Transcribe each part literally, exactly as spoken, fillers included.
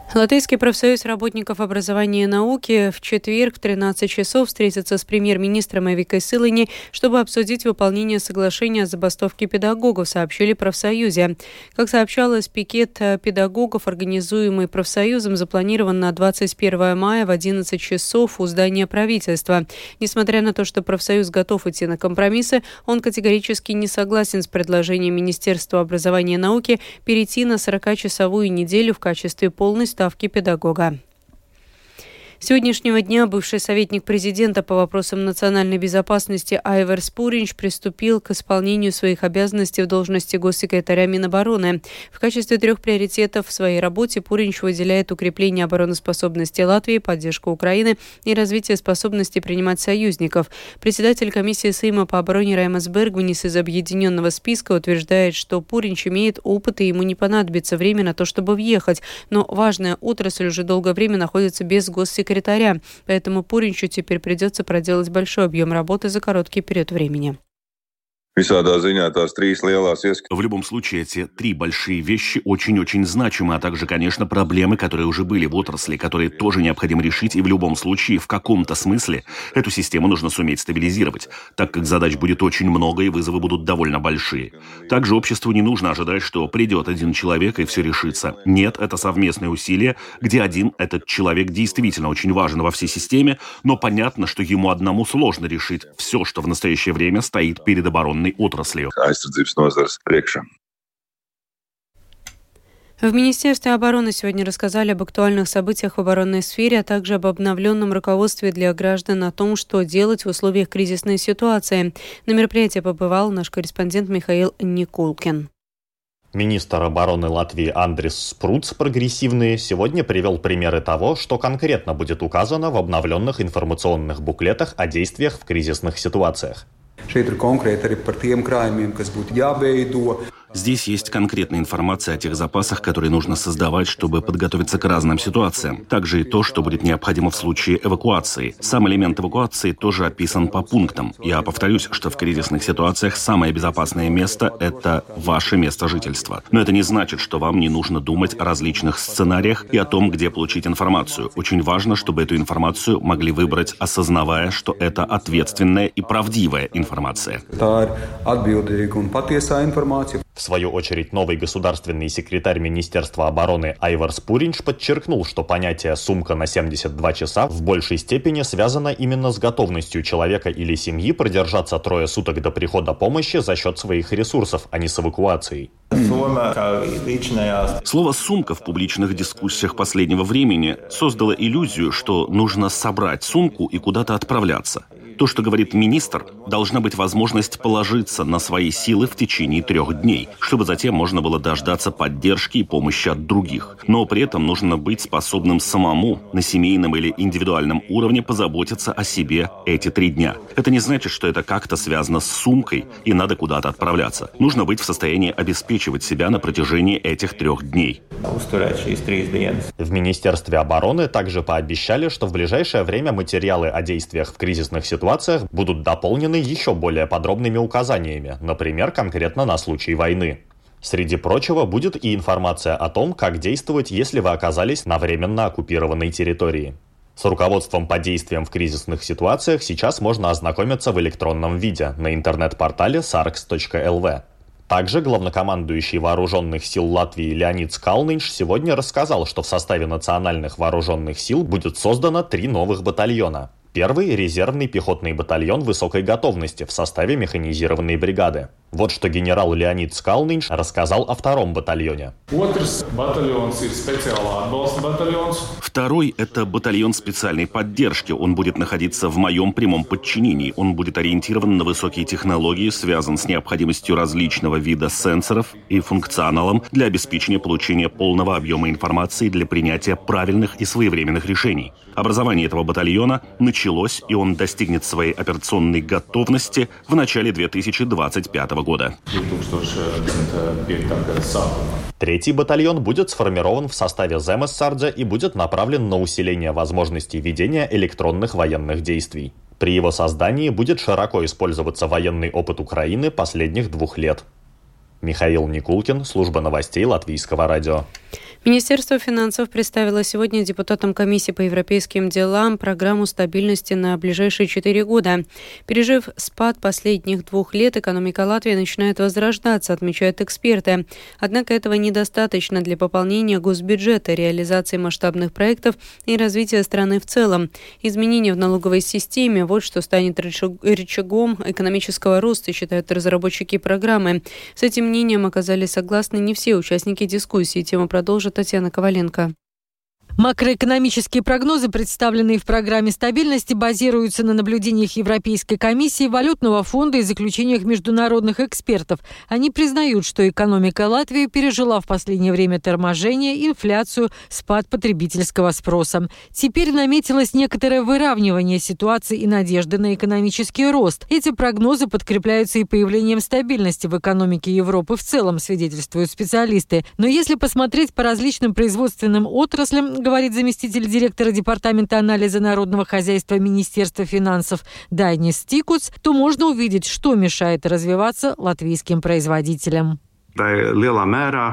Латвийский профсоюз работников образования и науки в четверг в тринадцать часов встретится с премьер-министром Эвикой Силани, чтобы обсудить выполнение соглашения о забастовке педагогов, сообщили в профсоюзе. Как сообщалось, пикет педагогов, организуемый профсоюзом, запланирован на двадцать первое мая в одиннадцать часов у здания правительства. Несмотря на то, что профсоюз готов идти на компромиссы, он категорически не согласен с предложением Министерства образования и науки перейти на сорокачасовую неделю в качестве полной ставки педагога. С сегодняшнего дня бывший советник президента по вопросам национальной безопасности Айварс Пуринч приступил к исполнению своих обязанностей в должности госсекретаря Минобороны. В качестве трех приоритетов в своей работе Пуринч выделяет укрепление обороноспособности Латвии, поддержку Украины и развитие способности принимать союзников. Председатель комиссии Сейма по обороне Раймас Бергманис из объединенного списка утверждает, что Пуринч имеет опыт и ему не понадобится время на то, чтобы въехать. Но важная отрасль уже долгое время находится без госсекретаря. секретаря, поэтому Пуринчу теперь придется проделать большой объем работы за короткий период времени. В любом случае, эти три большие вещи очень-очень значимы, а также, конечно, проблемы, которые уже были в отрасли, которые тоже необходимо решить, и в любом случае, в каком-то смысле, эту систему нужно суметь стабилизировать, так как задач будет очень много и вызовы будут довольно большие. Также обществу не нужно ожидать, что придет один человек и все решится. Нет, это совместные усилия, где один этот человек действительно очень важен во всей системе, но понятно, что ему одному сложно решить все, что в настоящее время стоит перед оборонной отраслью. В Министерстве обороны сегодня рассказали об актуальных событиях в оборонной сфере, а также об обновленном руководстве для граждан о том, что делать в условиях кризисной ситуации. На мероприятии побывал наш корреспондент Михаил Никулкин. Министр обороны Латвии Андрис Спруц, прогрессивный, сегодня привел примеры того, что конкретно будет указано в обновленных информационных буклетах о действиях в кризисных ситуациях. Здесь есть конкретная информация о тех запасах, которые нужно создавать, чтобы подготовиться к разным ситуациям. Также и то, что будет необходимо в случае эвакуации. Сам элемент эвакуации тоже описан по пунктам. Я повторюсь, что в кризисных ситуациях самое безопасное место – это ваше место жительства. Но это не значит, что вам не нужно думать о различных сценариях и о том, где получить информацию. Очень важно, чтобы эту информацию могли выбрать, осознавая, что это ответственная и правдивая информация. В свою очередь, новый государственный секретарь Министерства обороны Айварс Пуринч подчеркнул, что понятие «сумка на семьдесят два часа» в большей степени связано именно с готовностью человека или семьи продержаться трое суток до прихода помощи за счет своих ресурсов, а не с эвакуацией. Слово «сумка» в публичных дискуссиях последнего времени создало иллюзию, что нужно собрать сумку и куда-то отправляться. То, что говорит министр, должна быть возможность положиться на свои силы в течение трех дней, чтобы затем можно было дождаться поддержки и помощи от других. Но при этом нужно быть способным самому на семейном или индивидуальном уровне позаботиться о себе эти три дня. Это не значит, что это как-то связано с сумкой и надо куда-то отправляться. Нужно быть в состоянии обеспечивать себя на протяжении этих трех дней. В Министерстве обороны также пообещали, что в ближайшее время материалы о действиях в кризисных ситуациях будут дополнены еще более подробными указаниями, например, конкретно на случай войны. Среди прочего, будет и информация о том, как действовать, если вы оказались на временно оккупированной территории. С руководством по действиям в кризисных ситуациях сейчас можно ознакомиться в электронном виде на интернет-портале саркс точка эл ви. Также главнокомандующий вооруженных сил Латвии Леонид Калнинш сегодня рассказал, что в составе национальных вооруженных сил будет создано три новых батальона. Первый – резервный пехотный батальон высокой готовности в составе механизированной бригады. Вот что генерал Леонид Скалнинш рассказал о втором батальоне. Второй – это батальон специальной поддержки. Он будет находиться в моем прямом подчинении. Он будет ориентирован на высокие технологии, связан с необходимостью различного вида сенсоров и функционалом для обеспечения получения полного объема информации для принятия правильных и своевременных решений. Образование этого батальона началось, и он достигнет своей операционной готовности в начале две тысячи двадцать пятого года. Третий батальон будет сформирован в составе Земессардзе и будет направлен на усиление возможностей ведения электронных военных действий. При его создании будет широко использоваться военный опыт Украины последних двух лет. Михаил Никулкин, служба новостей Латвийского радио. Министерство финансов представило сегодня депутатам комиссии по европейским делам программу стабильности на ближайшие четыре года. Пережив спад последних двух лет, экономика Латвии начинает возрождаться, отмечают эксперты. Однако этого недостаточно для пополнения госбюджета, реализации масштабных проектов и развития страны в целом. Изменения в налоговой системе – вот что станет рычагом экономического роста, считают разработчики программы. С этим мнением оказались согласны не все участники дискуссии. Тему продолжит Татьяна Коваленко. Макроэкономические прогнозы, представленные в программе стабильности, базируются на наблюдениях Европейской комиссии, Валютного фонда и заключениях международных экспертов. Они признают, что экономика Латвии пережила в последнее время торможение, инфляцию, спад потребительского спроса. Теперь наметилось некоторое выравнивание ситуации и надежды на экономический рост. Эти прогнозы подкрепляются и появлением стабильности в экономике Европы в целом, свидетельствуют специалисты. Но если посмотреть по различным производственным отраслям, говорит заместитель директора Департамента анализа народного хозяйства Министерства финансов Дайнис Стикуц, то можно увидеть, что мешает развиваться латвийским производителям. В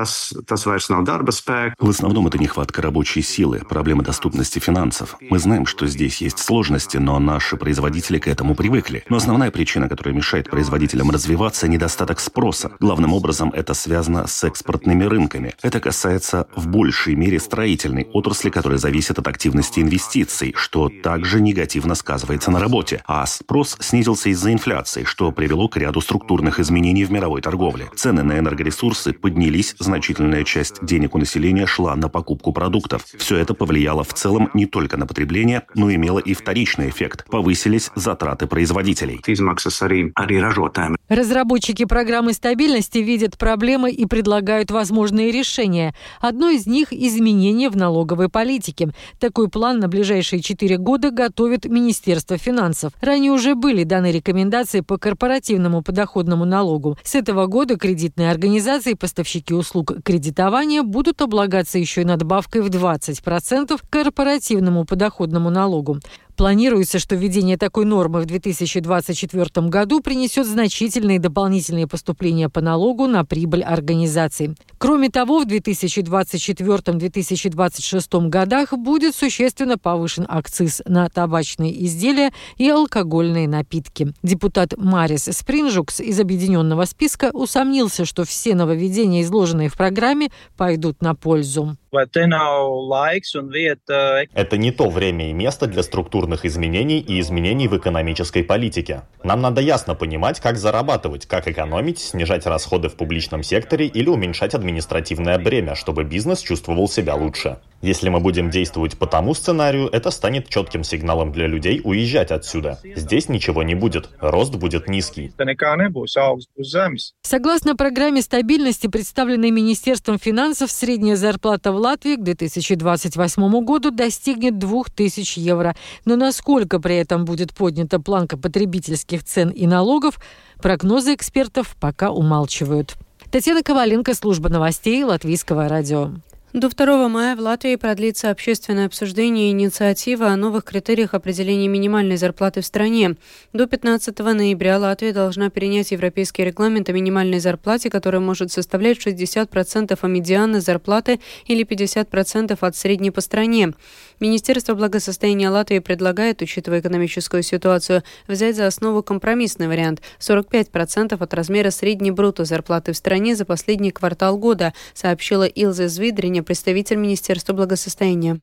основном это нехватка рабочей силы, проблема доступности финансов. Мы знаем, что здесь есть сложности, но наши производители к этому привыкли. Но основная причина, которая мешает производителям развиваться, недостаток спроса. Главным образом это связано с экспортными рынками. Это касается в большей мере строительной отрасли, которая зависит от активности инвестиций, что также негативно сказывается на работе. А спрос снизился из-за инфляции, что привело к ряду структурных изменений в мировой торговле. Цены на энергоресурсы поднялись, значительная часть денег у населения шла на покупку продуктов. Все это повлияло в целом не только на потребление, но имело и вторичный эффект. Повысились затраты производителей. Разработчики программы стабильности видят проблемы и предлагают возможные решения. Одно из них – изменение в налоговой политике. Такой план на ближайшие четыре года готовит Министерство финансов. Ранее уже были даны рекомендации по корпоративному подоходному налогу. С этого года кредитные организации и поставщики услуг кредитования будут облагаться еще и надбавкой в двадцать процентов к корпоративному подоходному налогу. Планируется, что введение такой нормы в две тысячи двадцать четвёртом году принесет значительные дополнительные поступления по налогу на прибыль организаций. Кроме того, в две тысячи двадцать четвёртом — две тысячи двадцать шестом годах будет существенно повышен акциз на табачные изделия и алкогольные напитки. Депутат Марис Спринжукс из объединенного списка усомнился, что все нововведения, изложенные в программе, пойдут на пользу. Это не то время и место для структурных изменений и изменений в экономической политике. Нам надо ясно понимать, как зарабатывать, как экономить, снижать расходы в публичном секторе или уменьшать административное бремя, чтобы бизнес чувствовал себя лучше. Если мы будем действовать по тому сценарию, это станет четким сигналом для людей уезжать отсюда. Здесь ничего не будет, рост будет низкий. Согласно программе стабильности, представленной Министерством финансов, средняя зарплата в Латвии к две тысячи двадцать восьмому году достигнет двух тысяч евро. Но насколько при этом будет поднята планка потребительских цен и налогов, прогнозы экспертов пока умалчивают. Татьяна Коваленко, служба новостей Латвийского радио. До второго мая в Латвии продлится общественное обсуждение инициативы о новых критериях определения минимальной зарплаты в стране. До пятнадцатого ноября Латвия должна перенять европейский регламент о минимальной зарплате, который может составлять шестьдесят процентов от медианной зарплаты или пятьдесят процентов от средней по стране. Министерство благосостояния Латвии предлагает, учитывая экономическую ситуацию, взять за основу компромиссный вариант – сорок пять процентов от размера средней брутто зарплаты в стране за последний квартал года, сообщила Илзе Звидриня, представитель Министерства благосостояния.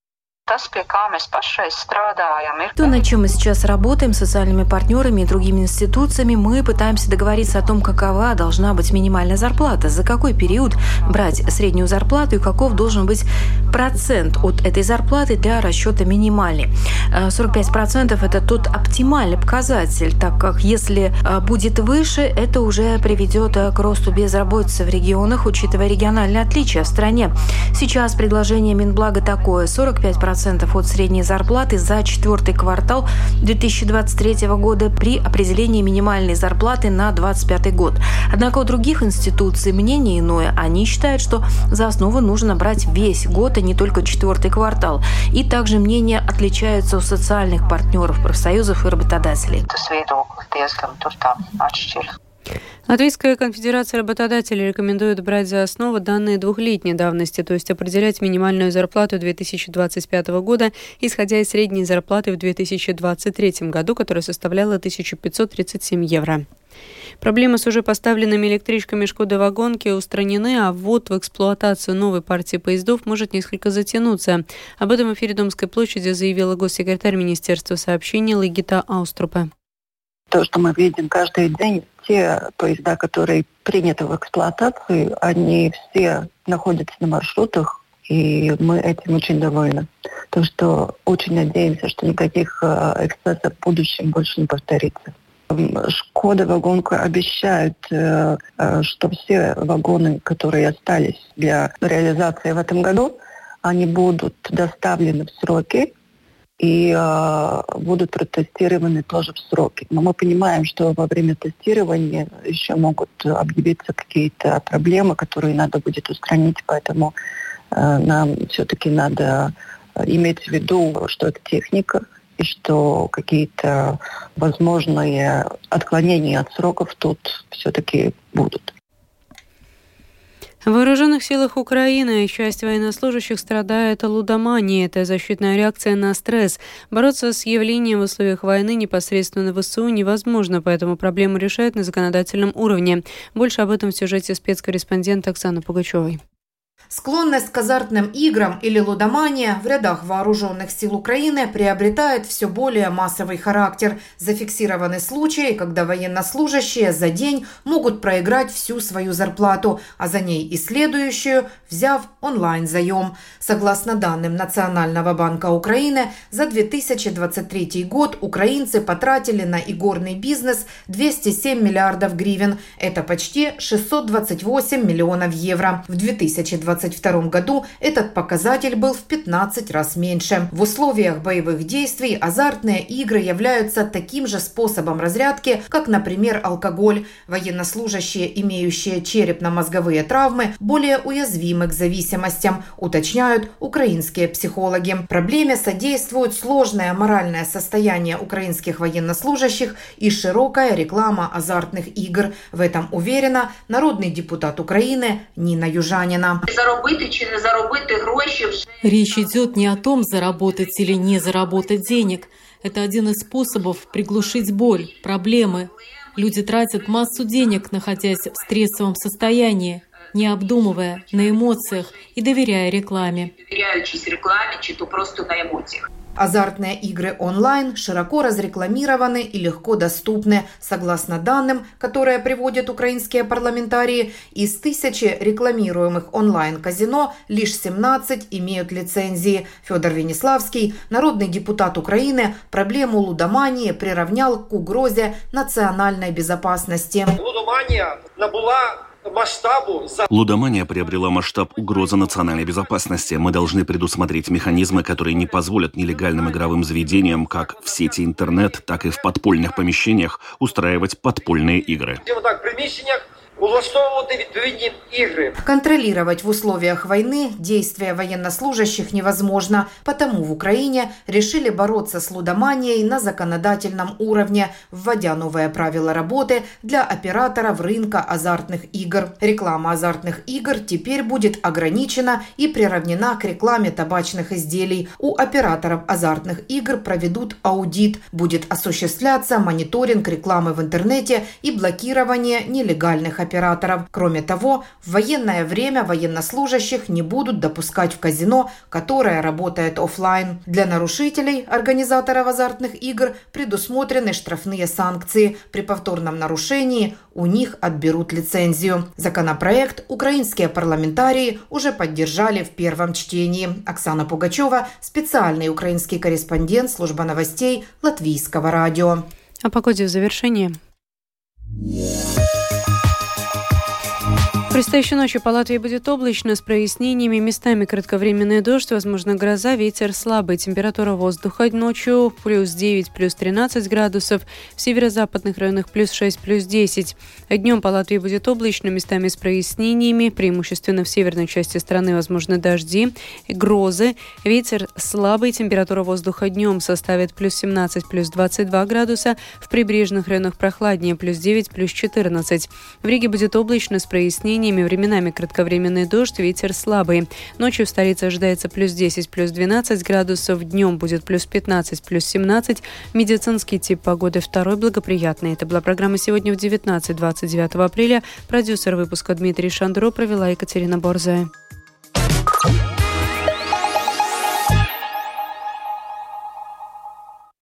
То, над чем мы сейчас работаем с социальными партнерами и другими институциями, мы пытаемся договориться о том, какова должна быть минимальная зарплата, за какой период брать среднюю зарплату и каков должен быть процент от этой зарплаты для расчета минимальной. сорок пять процентов – это тот оптимальный показатель, так как если будет выше, это уже приведет к росту безработицы в регионах, учитывая региональные отличия в стране. Сейчас предложение Минблага такое – сорок пять процентов от средней зарплаты за четвертый квартал две тысячи двадцать третьего года при определении минимальной зарплаты на двадцать пятый год. Однако у других институций мнение иное. Они считают, что за основу нужно брать весь год, а не только четвертый квартал. И также мнения отличаются у социальных партнеров, профсоюзов и работодателей. Латвийская конфедерация работодателей рекомендует брать за основу данные двухлетней давности, то есть определять минимальную зарплату две тысячи двадцать пятого года, исходя из средней зарплаты в две тысячи двадцать третьем году, которая составляла тысяча пятьсот тридцать семь евро. Проблемы с уже поставленными электричками «Шкода Вагонки» устранены, а ввод в эксплуатацию новой партии поездов может несколько затянуться. Об этом в эфире Домской площади заявила госсекретарь Министерства сообщений Лигита Ауструпе. То, что мы видим каждый день, те поезда, которые приняты в эксплуатацию, они все находятся на маршрутах, и мы этим очень довольны. То, что очень надеемся, что никаких эксцессов в будущем больше не повторится. «Шкода Вагонка» обещает, что все вагоны, которые остались для реализации в этом году, они будут доставлены в сроки и э, будут протестированы тоже в сроки. Но мы понимаем, что во время тестирования еще могут объявиться какие-то проблемы, которые надо будет устранить, поэтому э, нам все-таки надо иметь в виду, что это техника, и что какие-то возможные отклонения от сроков тут все-таки будут. В Вооруженных силах Украины часть военнослужащих страдает лудоманией. Это защитная реакция на стресс. Бороться с явлением в условиях войны непосредственно в ВСУ невозможно, поэтому проблему решают на законодательном уровне. Больше об этом в сюжете спецкорреспондента Оксаны Пугачевой. Склонность к азартным играм или лудомания в рядах вооруженных сил Украины приобретает все более массовый характер. Зафиксированы случаи, когда военнослужащие за день могут проиграть всю свою зарплату, а за ней и следующую, взяв онлайн-заем. Согласно данным Национального банка Украины, за две тысячи двадцать третий год украинцы потратили на игорный бизнес двести семь миллиардов гривен. Это почти шестьсот двадцать восемь миллионов евро. В две тысячи двадцать втором году этот показатель был в пятнадцать раз меньше. В условиях боевых действий азартные игры являются таким же способом разрядки, как, например, алкоголь. Военнослужащие, имеющие черепно-мозговые травмы, более уязвимы к зависимостям, уточняют украинские психологи. Проблеме содействует сложное моральное состояние украинских военнослужащих и широкая реклама азартных игр. В этом уверена народный депутат Украины Нина Южанина. Речь идет не о том, заработать или не заработать денег. Это один из способов приглушить боль, проблемы. Люди тратят массу денег, находясь в стрессовом состоянии, не обдумывая, на эмоциях и доверяя рекламе. Доверяючись рекламе, чи то просто на эмоциях. Азартные игры онлайн широко разрекламированы и легко доступны. Согласно данным, которые приводят украинские парламентарии, из тысячи рекламируемых онлайн-казино лишь семнадцать имеют лицензии. Федор Венеславский, народный депутат Украины, проблему лудомании приравнял к угрозе национальной безопасности. Лудомания набула масштабу. Лудомания приобрела масштаб угрозы национальной безопасности. Мы должны предусмотреть механизмы, которые не позволят нелегальным игровым заведениям, как в сети интернет, так и в подпольных помещениях, устраивать подпольные игры. Контролировать в условиях войны действия военнослужащих невозможно, потому в Украине решили бороться с лудоманией на законодательном уровне, вводя новые правила работы для операторов рынка азартных игр. Реклама азартных игр теперь будет ограничена и приравнена к рекламе табачных изделий. У операторов азартных игр проведут аудит. Будет осуществляться мониторинг рекламы в интернете и блокирование нелегальных операторов. операторов. Кроме того, в военное время военнослужащих не будут допускать в казино, которое работает офлайн. Для нарушителей, организаторов азартных игр, предусмотрены штрафные санкции. При повторном нарушении у них отберут лицензию. Законопроект украинские парламентарии уже поддержали в первом чтении. Оксана Пугачева, специальный украинский корреспондент, служба новостей Латвийского радио. О погоде в завершении. Предстоящей ночью по Латвии будет облачно, с прояснениями, местами кратковременный дождь, возможно гроза, ветер слабый. Температура воздуха ночью плюс девять, плюс тринадцать градусов, в северо-западных районах плюс шесть, плюс десять. Днем по Латвии будет облачно, местами с прояснениями, преимущественно в северной части страны возможны дожди, грозы, ветер слабый, температура воздуха днем составит плюс семнадцать, плюс двадцать два градуса, в прибрежных районах прохладнее, плюс девять, плюс четырнадцать. В Риге будет облачно, с прояснениями, временами кратковременный дождь, ветер слабый. Ночью в столице ожидается плюс десять, плюс двенадцать градусов, днем будет плюс пятнадцать, плюс семнадцать. Медицинский тип погоды второй благоприятный. Это была программа «Сегодня в девятнадцать», двадцать девятого апреля. Продюсер выпуска Дмитрий Шандро, провела Екатерина Борзая.